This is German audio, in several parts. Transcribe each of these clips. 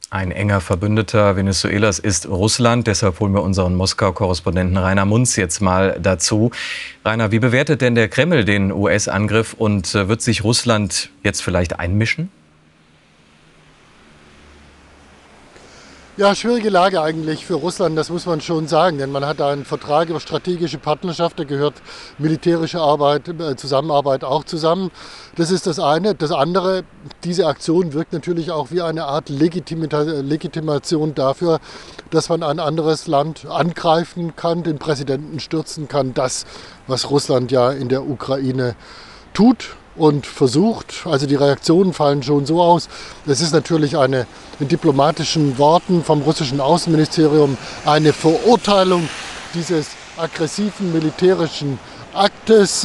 Ein enger Verbündeter Venezuelas ist Russland. Deshalb holen wir unseren Moskau-Korrespondenten Rainer Munz jetzt mal dazu. Rainer, wie bewertet denn der Kreml den US-Angriff und wird sich Russland jetzt vielleicht einmischen? Ja, schwierige Lage eigentlich für Russland, das muss man schon sagen, denn man hat da einen Vertrag über strategische Partnerschaft, da gehört militärische Zusammenarbeit auch zusammen. Das ist das eine. Das andere, diese Aktion wirkt natürlich auch wie eine Art Legitimation dafür, dass man ein anderes Land angreifen kann, den Präsidenten stürzen kann. Das, was Russland ja in der Ukraine tut und versucht. Also die Reaktionen fallen schon so aus. Es ist natürlich in diplomatischen Worten vom russischen Außenministerium eine Verurteilung dieses aggressiven militärischen Aktes.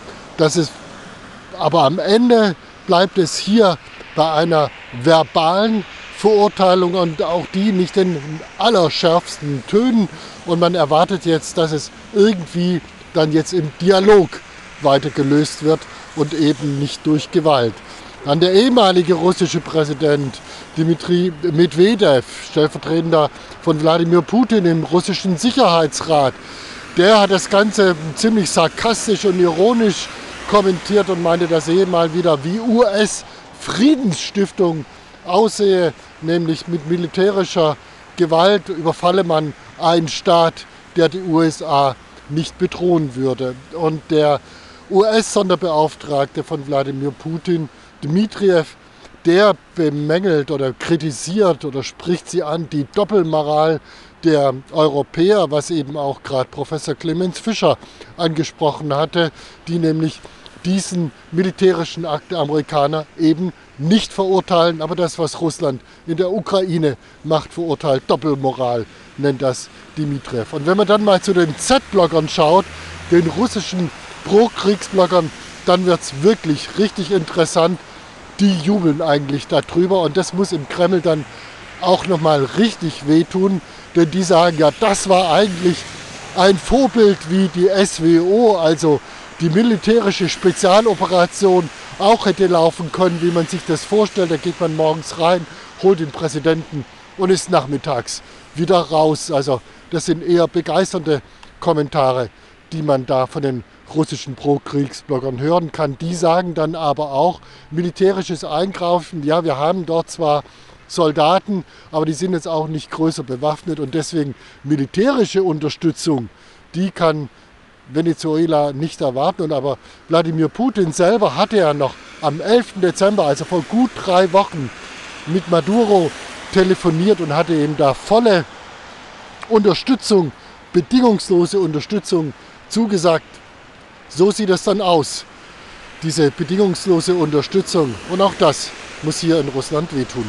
Aber am Ende bleibt es hier bei einer verbalen Verurteilung und auch die nicht in allerschärfsten Tönen. Und man erwartet jetzt, dass es irgendwie dann jetzt im Dialog weiter gelöst wird und eben nicht durch Gewalt. Dann der ehemalige russische Präsident Dmitri Medvedev, stellvertretender von Wladimir Putin im russischen Sicherheitsrat, der hat das Ganze ziemlich sarkastisch und ironisch kommentiert und meinte, das sehe mal wieder, wie US-Friedensstiftung aussehe, nämlich mit militärischer Gewalt überfalle man einen Staat, der die USA nicht bedrohen würde. Und der US-Sonderbeauftragte von Wladimir Putin, Dmitriev, der bemängelt oder kritisiert oder spricht sie an, die Doppelmoral der Europäer, was eben auch gerade Professor Clemens Fischer angesprochen hatte, die nämlich diesen militärischen Akt der Amerikaner eben nicht verurteilen, aber das, was Russland in der Ukraine macht, verurteilt. Doppelmoral nennt das Dmitriev. Und wenn man dann mal zu den Z-Bloggern schaut, den russischen Pro-Kriegsbloggern, dann wird es wirklich richtig interessant. Die jubeln eigentlich darüber und das muss im Kreml dann auch nochmal richtig wehtun, denn die sagen, ja, das war eigentlich ein Vorbild, wie die SWO, also die militärische Spezialoperation, auch hätte laufen können, wie man sich das vorstellt. Da geht man morgens rein, holt den Präsidenten und ist nachmittags wieder raus. Also das sind eher begeisternde Kommentare, die man da von den russischen Pro-Kriegsbloggern hören kann. Die sagen dann aber auch, militärisches Eingreifen, ja, wir haben dort zwar Soldaten, aber die sind jetzt auch nicht größer bewaffnet und deswegen militärische Unterstützung, die kann Venezuela nicht erwarten. Und aber Wladimir Putin selber hatte ja noch am 11. Dezember, also vor gut 3 Wochen, mit Maduro telefoniert und hatte ihm da volle Unterstützung, bedingungslose Unterstützung zugesagt. So sieht es dann aus, diese bedingungslose Unterstützung. Und auch das muss hier in Russland wehtun.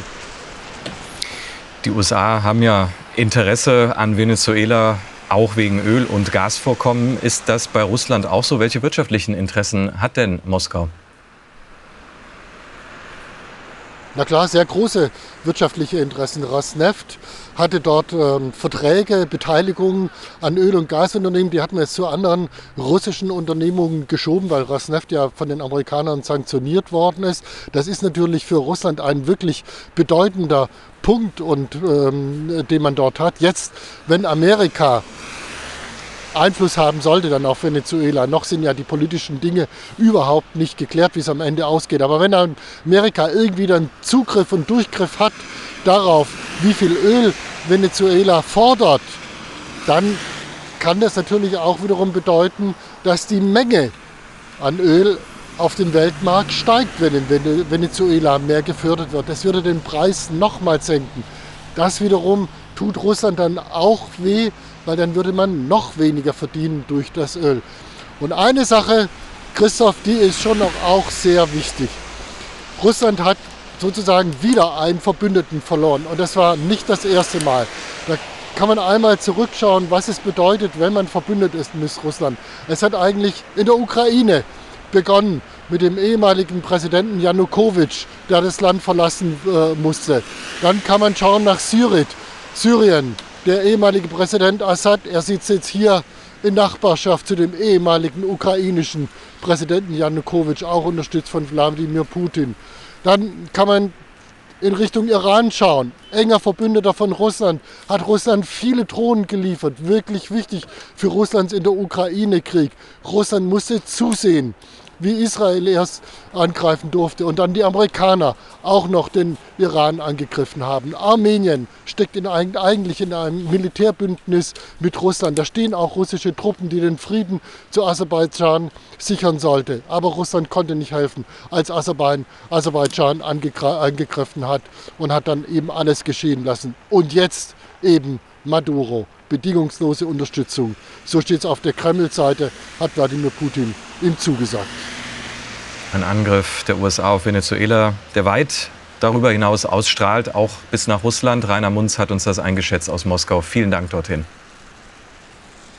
Die USA haben ja Interesse an Venezuela, auch wegen Öl- und Gasvorkommen. Ist das bei Russland auch so? Welche wirtschaftlichen Interessen hat denn Moskau? Na klar, sehr große wirtschaftliche Interessen. Rosneft hatte dort Verträge, Beteiligungen an Öl- und Gasunternehmen. Die hatten jetzt zu anderen russischen Unternehmungen geschoben, weil Rosneft ja von den Amerikanern sanktioniert worden ist. Das ist natürlich für Russland ein wirklich bedeutender Punkt, den man dort hat. Jetzt, wenn Amerika Einfluss haben sollte dann auf Venezuela. Noch sind ja die politischen Dinge überhaupt nicht geklärt, wie es am Ende ausgeht. Aber wenn Amerika irgendwie dann Zugriff und Durchgriff hat darauf, wie viel Öl Venezuela fordert, dann kann das natürlich auch wiederum bedeuten, dass die Menge an Öl auf dem Weltmarkt steigt, wenn in Venezuela mehr gefördert wird. Das würde den Preis nochmal senken. Das wiederum tut Russland dann auch weh, weil dann würde man noch weniger verdienen durch das Öl. Und eine Sache, Christoph, die ist schon noch auch sehr wichtig. Russland hat sozusagen wieder einen Verbündeten verloren und das war nicht das erste Mal. Da kann man einmal zurückschauen, was es bedeutet, wenn man verbündet ist mit Russland. Es hat eigentlich in der Ukraine begonnen mit dem ehemaligen Präsidenten Janukowitsch, der das Land verlassen musste. Dann kann man schauen nach Syrien. Der ehemalige Präsident Assad, er sitzt jetzt hier in Nachbarschaft zu dem ehemaligen ukrainischen Präsidenten Janukowitsch, auch unterstützt von Wladimir Putin. Dann kann man in Richtung Iran schauen, enger Verbündeter von Russland, hat Russland viele Drohnen geliefert, wirklich wichtig für Russlands in der Ukraine-Krieg. Russland musste zusehen, wie Israel erst angreifen durfte und dann die Amerikaner auch noch den Iran angegriffen haben. Armenien steckt eigentlich in einem Militärbündnis mit Russland. Da stehen auch russische Truppen, die den Frieden zu Aserbaidschan sichern sollte. Aber Russland konnte nicht helfen, als Aserbaidschan angegriffen hat und hat dann eben alles geschehen lassen. Und jetzt eben Maduro. Bedingungslose Unterstützung. So steht es auf der Kreml-Seite, hat Wladimir Putin ihm zugesagt. Ein Angriff der USA auf Venezuela, der weit darüber hinaus ausstrahlt, auch bis nach Russland. Rainer Munz hat uns das eingeschätzt aus Moskau. Vielen Dank dorthin.